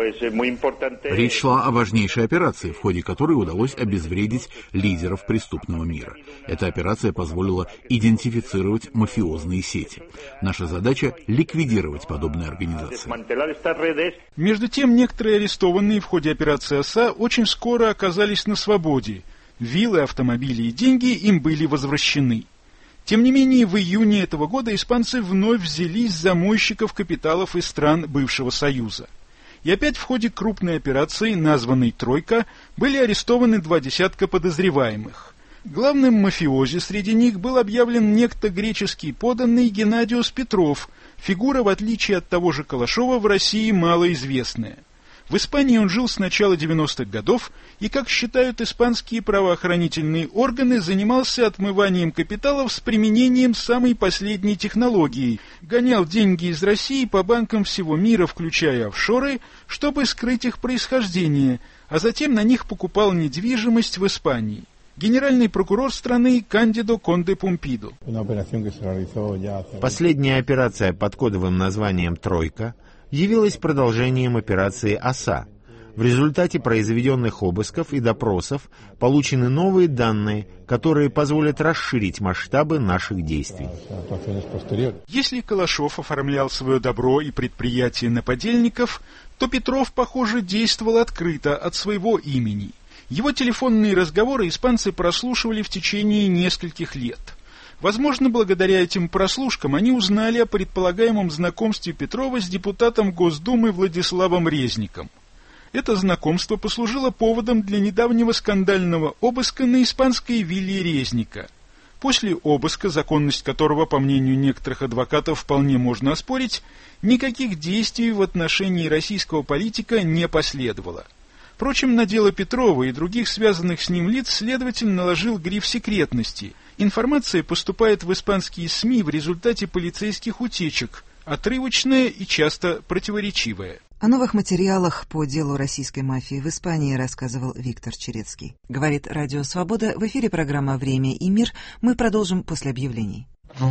Речь шла о важнейшей операции, в ходе которой удалось обезвредить лидеров преступного мира. Эта операция позволила идентифицировать мафиозные сети. Наша задача – ликвидировать подобные организации. Между тем, некоторые арестованные в ходе операции «Оса» очень скоро оказались на свободе. Виллы, автомобили и деньги им были возвращены. Тем не менее, в июне этого года испанцы вновь взялись за мойщиков капиталов из стран бывшего Союза. И опять в ходе крупной операции, названной «Тройка», были арестованы 20 подозреваемых. Главным мафиози среди них был объявлен некто греческий подданный Геннадиос Петров, фигура, в отличие от того же Калашова, в России малоизвестная. В Испании он жил с начала 90-х годов и, как считают испанские правоохранительные органы, занимался отмыванием капиталов с применением самой последней технологии. Гонял деньги из России по банкам всего мира, включая офшоры, чтобы скрыть их происхождение, а затем на них покупал недвижимость в Испании. Генеральный прокурор страны Кандидо Конде Пумпидо. Последняя операция под кодовым названием «Тройка» явилась продолжением операции «Оса». В результате произведенных обысков и допросов получены новые данные, которые позволят расширить масштабы наших действий. Если Калашов оформлял свое добро и предприятие на подельников, то Петров, похоже, действовал открыто от своего имени. Его телефонные разговоры испанцы прослушивали в течение нескольких лет. Возможно, благодаря этим прослушкам они узнали о предполагаемом знакомстве Петрова с депутатом Госдумы Владиславом Резником. Это знакомство послужило поводом для недавнего скандального обыска на испанской вилле Резника. После обыска, законность которого, по мнению некоторых адвокатов, вполне можно оспорить, никаких действий в отношении российского политика не последовало. Впрочем, на дело Петрова и других связанных с ним лиц следователь наложил гриф секретности. Информация поступает в испанские СМИ в результате полицейских утечек, отрывочная и часто противоречивая. О новых материалах по делу российской мафии в Испании рассказывал Виктор Черецкий. Говорит Радио Свобода. В эфире программа «Время и мир». Мы продолжим после объявлений.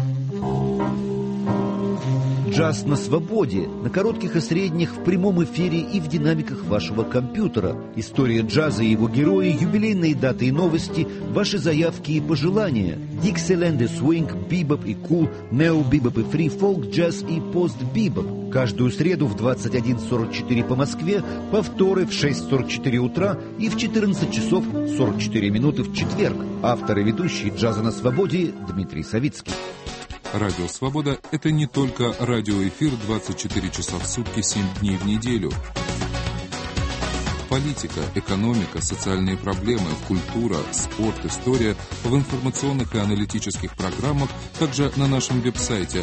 Джаз на свободе, на коротких и средних, в прямом эфире и в динамиках вашего компьютера. История джаза и его герои, юбилейные даты и новости, ваши заявки и пожелания. Диксиленд и свинг, бибоп и кул, нео-бибоп и фри-фолк, джаз и пост-бибоп. Каждую среду в 21:44 по Москве, повторы в 6:44 утра и в 14 часов 44 минуты в четверг. Автор и ведущий «Джаза на свободе» Дмитрий Савицкий. Радио «Свобода» — это не только радиоэфир 24 часа в сутки, 7 дней в неделю. Политика, экономика, социальные проблемы, культура, спорт, история в информационных и аналитических программах, также на нашем веб-сайте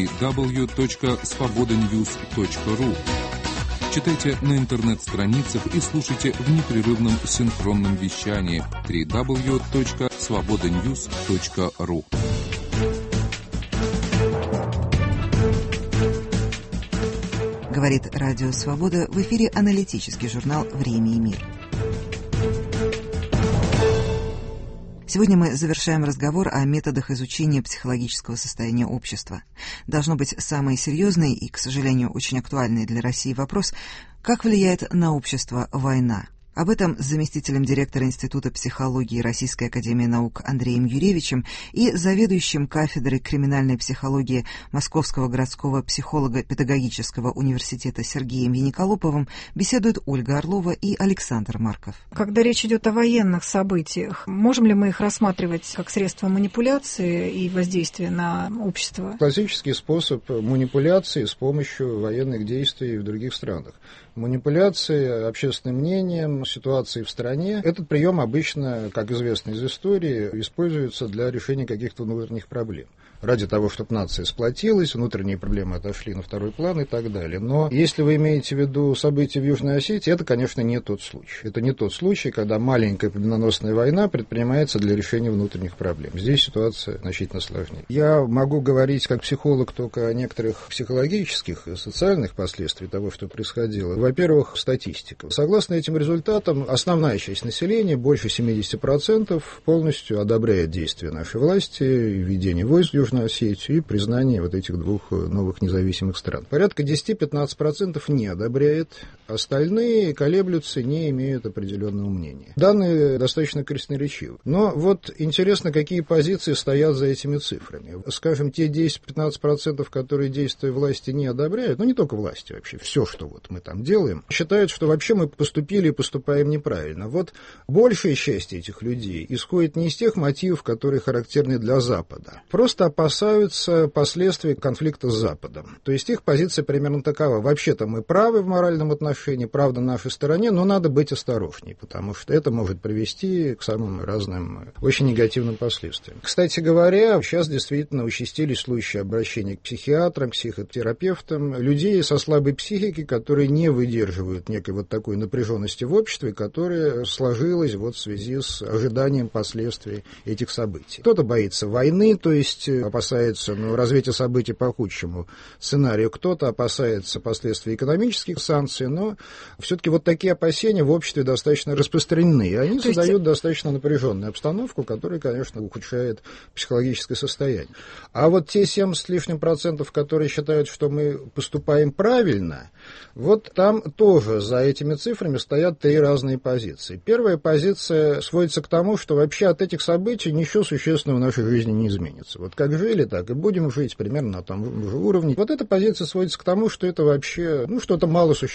www.svobodanews.ru. Читайте на интернет-страницах и слушайте в непрерывном синхронном вещании www.svobodanews.ru. Говорит Радио Свобода. В эфире аналитический журнал «Время и мир». Сегодня мы завершаем разговор о методах изучения психологического состояния общества. Должно быть, самый серьезный и, к сожалению, очень актуальный для России вопрос – как влияет на общество война? Об этом с заместителем директора Института психологии Российской академии наук Андреем Юревичем и заведующим кафедрой криминальной психологии Московского городского психолого-педагогического университета Сергеем Яниколоповым беседуют Ольга Орлова и Александр Марков. Когда речь идет о военных событиях, можем ли мы их рассматривать как средство манипуляции и воздействия на общество? Классический способ манипуляции с помощью военных действий в других странах. Манипуляции общественным мнением, ситуации в стране. Этот прием обычно, как известно из истории, используется для решения каких-то внутренних проблем. Ради того, чтобы нация сплотилась, внутренние проблемы отошли на второй план и так далее. Но если вы имеете в виду события в Южной Осетии, это, конечно, не тот случай. Это не тот случай, когда маленькая победоносная война предпринимается для решения внутренних проблем. Здесь ситуация значительно сложнее. Я могу говорить как психолог только о некоторых психологических и социальных последствиях того, что происходило. Во-первых, статистика. Согласно этим результатам, основная часть населения, больше 70%, полностью одобряет действия нашей власти, введение войск в Южную Осетию и признание вот этих двух новых независимых стран. Порядка 10-15% не одобряет, остальные колеблются, не имеют определенного мнения. Данные достаточно красноречивы. Но вот интересно, какие позиции стоят за этими цифрами. Скажем, те 10-15%, которые действия власти не одобряют, не только власти вообще, все, что вот мы там делаем, считают, что вообще мы поступили и поступаем неправильно. Вот большая часть этих людей исходит не из тех мотивов, которые характерны для Запада. Просто опасаются последствий конфликта с Западом. То есть их позиция примерно такова. Вообще-то мы правы в моральном отношении, правда на нашей стороне, но надо быть осторожней, потому что это может привести к самым разным очень негативным последствиям. Кстати говоря, сейчас действительно участились случаи обращения к психиатрам, психотерапевтам, людей со слабой психикой, которые не выдерживают некой вот такой напряженности в обществе, которая сложилась вот в связи с ожиданием последствий этих событий. Кто-то боится войны, то есть опасается развития событий по худшему сценарию, кто-то опасается последствий экономических санкций, но все-таки вот такие опасения в обществе достаточно распространены, и они создают достаточно напряженную обстановку, которая, конечно, ухудшает психологическое состояние. А вот те 70% с лишним, которые считают, что мы поступаем правильно, вот там тоже за этими цифрами стоят три разные позиции. Первая позиция сводится к тому, что вообще от этих событий ничего существенного в нашей жизни не изменится. Вот как жили, так и будем жить примерно на том же уровне. Вот эта позиция сводится к тому, что это вообще что-то малосущественное для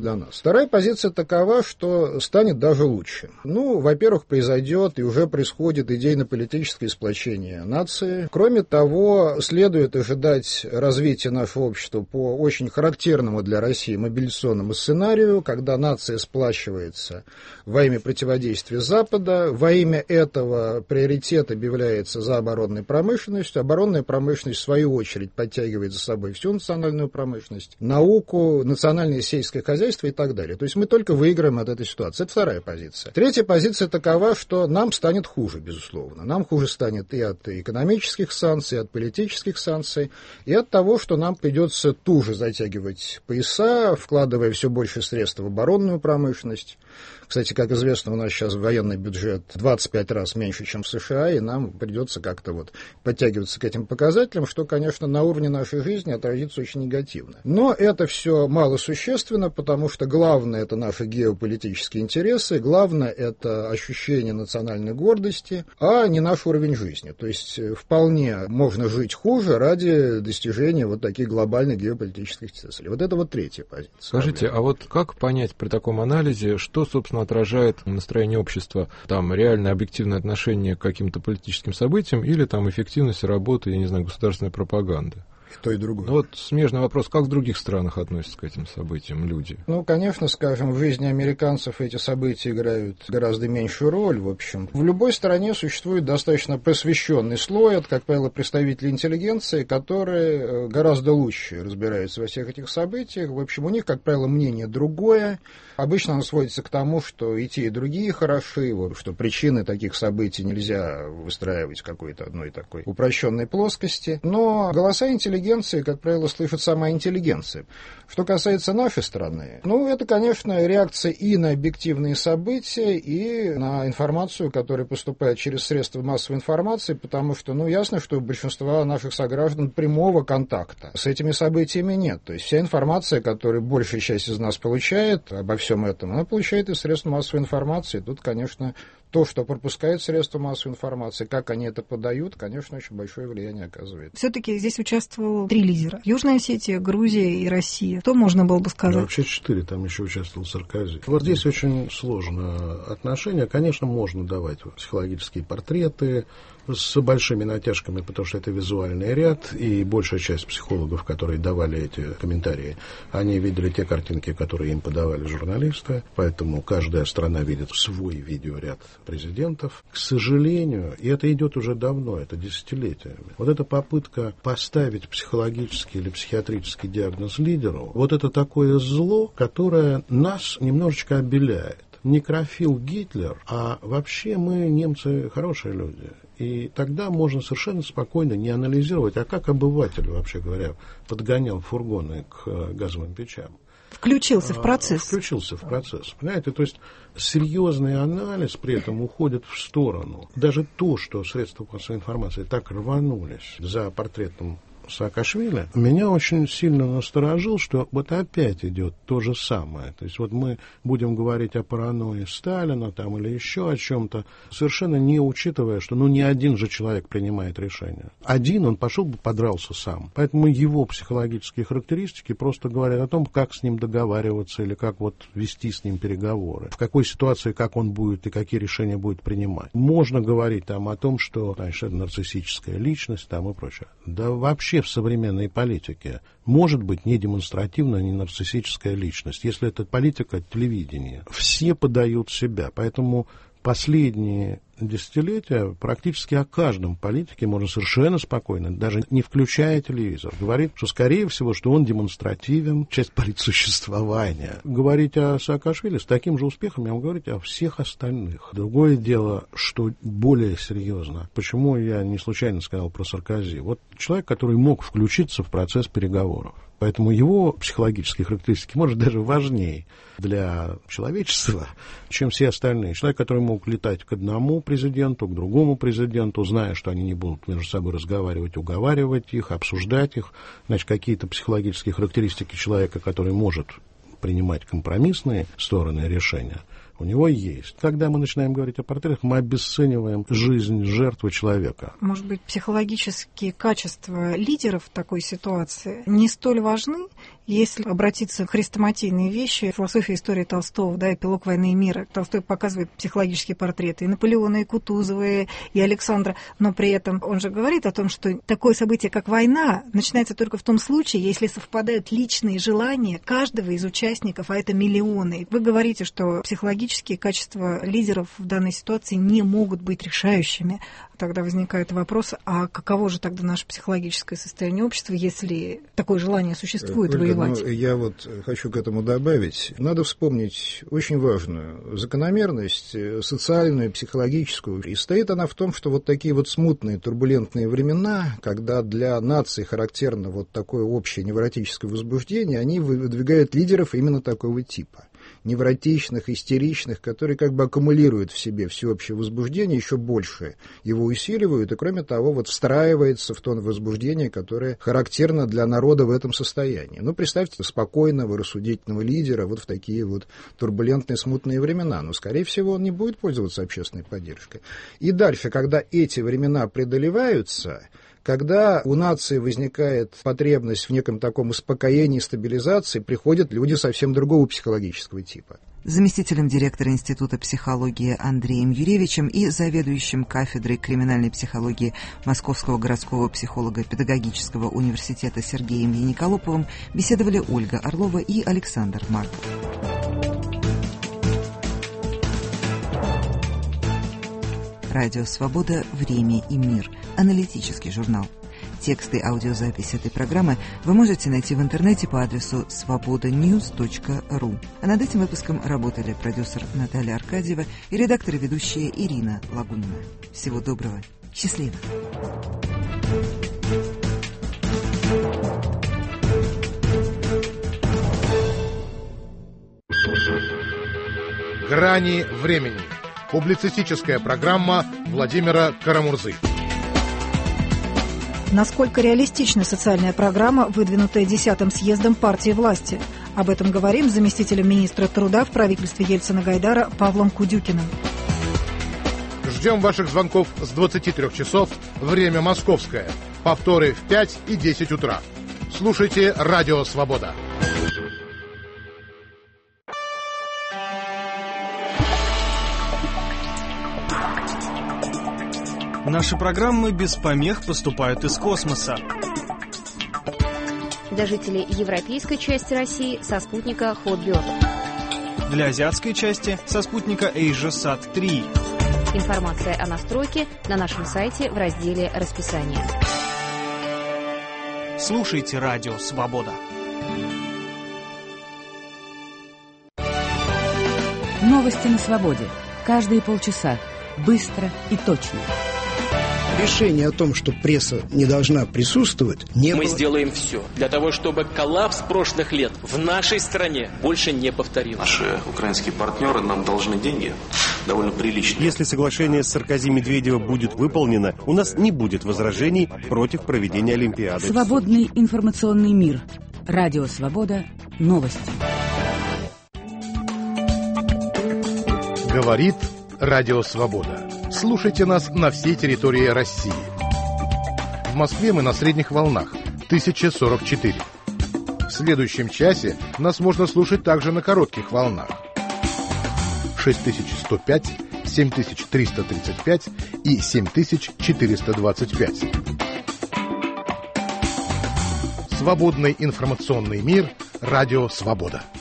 для нас. Вторая позиция такова, что станет даже лучше. Ну, во-первых, произойдет и уже происходит идейно-политическое сплочение нации. Кроме того, следует ожидать развития нашего общества по очень характерному для России мобилизационному сценарию, когда нация сплачивается во имя противодействия Запада, во имя этого приоритет объявляется за оборонной промышленностью, оборонная промышленность, в свою очередь, подтягивает за собой всю национальную промышленность, науку, национальное сельское хозяйство и так далее. То есть мы только выиграем от этой ситуации. Это вторая позиция. Третья позиция такова, что нам станет хуже, безусловно. Нам хуже станет и от экономических санкций, и от политических санкций, и от того, что нам придется туже затягивать пояса, вкладывая все больше средств в оборонную промышленность. Кстати, как известно, у нас сейчас военный бюджет 25 раз меньше, чем в США, и нам придется как-то вот подтягиваться к этим показателям, что, конечно, на уровне нашей жизни отразится очень негативно. Но это все малосущественно, потому что главное — это наши геополитические интересы, главное — это ощущение национальной гордости, а не наш уровень жизни. То есть вполне можно жить хуже ради достижения вот таких глобальных геополитических целей. Вот это вот третья позиция. Скажите, а вот как понять при таком анализе, что, собственно, отражает настроение общества, там, реальное объективное отношение к каким-то политическим событиям или там эффективность работы, я не знаю, государственной пропаганды? И то, и другое. Ну, вот смежный вопрос, как в других странах относятся к этим событиям люди? Ну, конечно, скажем, в жизни американцев эти события играют гораздо меньшую роль, в общем. В любой стране существует достаточно просвещенный слой, это, как правило, представители интеллигенции, которые гораздо лучше разбираются во всех этих событиях. В общем, у них, как правило, мнение другое. Обычно оно сводится к тому, что и те, и другие хороши, что причины таких событий нельзя выстраивать в какой-то одной такой упрощенной плоскости. Но голоса интеллигенции, как правило, слышит сама интеллигенция. Что касается нашей страны, ну, это, конечно, реакция и на объективные события, и на информацию, которая поступает через средства массовой информации, потому что, ну, ясно, что у большинства наших сограждан прямого контакта с этими событиями нет. То есть вся информация, которую большая часть из нас получает обо всем этом, она получает из средств массовой информации. Тут, конечно, то, что пропускают средства массовой информации, как они это подают, конечно, очень большое влияние оказывает. Все-таки здесь участвовало 3 лидера. Южная Осетия, Грузия и Россия. Что можно было бы сказать? Да, вообще 4, там еще участвовал Саркози. Вот здесь очень сложное отношение. Конечно, можно давать психологические портреты с большими натяжками, потому что это визуальный ряд, и большая часть психологов, которые давали эти комментарии, они видели те картинки, которые им подавали журналисты, поэтому каждая страна видит свой видеоряд президентов. К сожалению, и это идет уже давно, это десятилетиями, вот эта попытка поставить психологический или психиатрический диагноз лидеру, вот это такое зло, которое нас немножечко обеляет. Некрофил Гитлер, а вообще мы, немцы, хорошие люди. И тогда можно совершенно спокойно не анализировать, а как обыватель, вообще говоря, подгонял фургоны к газовым печам. Включился в процесс. Включился в процесс. Понимаете, то есть серьезный анализ при этом уходит в сторону. Даже то, что средства массовой информации так рванулись за портретом Саакашвили, меня очень сильно насторожило, что вот опять идет то же самое. То есть вот мы будем говорить о паранойи Сталина там, или еще о чем-то, совершенно не учитывая, что ни один же человек принимает решение. Один он пошел бы подрался сам. Поэтому его психологические характеристики просто говорят о том, как с ним договариваться или как вот вести с ним переговоры. В какой ситуации, как он будет и какие решения будет принимать. Можно говорить там о том, что, значит, это нарциссическая личность там и прочее. Да вообще в современной политике может быть не демонстративная, не нарциссическая личность, если это политика телевидения. Все подают себя, поэтому последние десятилетия практически о каждом политике можно совершенно спокойно, даже не включая телевизор, говорить, что, скорее всего, что он демонстративен, часть политсуществования. Говорить о Саакашвили с таким же успехом, я могу говорить о всех остальных. Другое дело, что более серьезно. Почему я не случайно сказал про Саркози? Вот человек, который мог включиться в процесс переговоров. Поэтому его психологические характеристики, может, даже важнее для человечества, чем все остальные. Человек, который мог летать к одному президенту, к другому президенту, зная, что они не будут между собой разговаривать, уговаривать их, обсуждать их. Значит, какие-то психологические характеристики человека, который может принимать компромиссные стороны решения. у него есть. Когда мы начинаем говорить о портретах, мы обесцениваем жизнь жертвы человека. Может быть, психологические качества лидеров в такой ситуации не столь важны, если обратиться к хрестоматийные вещи, философия истории Толстого, да, эпилог «Войны и мира». Толстой показывает психологические портреты и Наполеона, и Кутузова, и Александра, но при этом он же говорит о том, что такое событие, как война, начинается только в том случае, если совпадают личные желания каждого из участников, а это миллионы. Вы говорите, что психологические качества лидеров в данной ситуации не могут быть решающими. Тогда возникает вопрос, а каково же тогда наше психологическое состояние общества, если такое желание существует, Ольга, воевать? Я вот хочу к этому добавить. Надо вспомнить очень важную закономерность, социальную, психологическую. И стоит она в том, что вот такие вот смутные, турбулентные времена, когда для нации характерно вот такое общее невротическое возбуждение, они выдвигают лидеров именно такого типа. Невротичных, истеричных, которые как бы аккумулируют в себе всеобщее возбуждение, еще больше его усиливают, и кроме того, вот встраивается в то возбуждение, которое характерно для народа в этом состоянии. Ну, представьте спокойного, рассудительного лидера вот в такие вот турбулентные, смутные времена, но, скорее всего, он не будет пользоваться общественной поддержкой. И дальше, когда эти времена преодолеваются, когда у нации возникает потребность в неком таком успокоении, стабилизации, приходят люди совсем другого психологического типа. Заместителем директора Института психологии Андреем Юревичем и заведующим кафедрой криминальной психологии Московского городского психолого-педагогического университета Сергеем Яниколоповым беседовали Ольга Орлова и Александр Марков. Радио «Свобода. Время и мир». Аналитический журнал. Тексты и аудиозапись этой программы вы можете найти в интернете по адресу svobodanews.ru. А над этим выпуском работали продюсер Наталья Аркадьева и редактор и ведущая Ирина Лагунина. Всего доброго. Счастливо. «Грани времени». Публицистическая программа Владимира Карамурзы. Насколько реалистична социальная программа, выдвинутая 10-м съездом партии власти? Об этом говорим с заместителем министра труда в правительстве Ельцина-Гайдара Павлом Кудюкиным. Ждем ваших звонков с 23 часов, время московское. Повторы в 5 и 10 утра. Слушайте «Радио Свобода». Наши программы без помех поступают из космоса. Для жителей европейской части России со спутника Hotbird. Для азиатской части со спутника AsiaSat 3. Информация о настройке на нашем сайте в разделе «Расписание». Слушайте «Радио Свобода». Новости на свободе. Каждые полчаса. Быстро и точно. Решение о том, что пресса не должна присутствовать, не было. Мы сделаем все для того, чтобы коллапс прошлых лет в нашей стране больше не повторился. Наши украинские партнеры нам должны деньги довольно приличные. Если соглашение с Саркози-Медведева будет выполнено, у нас не будет возражений против проведения Олимпиады. Свободный информационный мир. Радио «Свобода». Новости. Говорит Радио Свобода. Слушайте нас на всей территории России. В Москве мы на средних волнах 1044. В следующем часе нас можно слушать также на коротких волнах 6105, 7335 и 7425. Свободный информационный мир. Радио Свобода.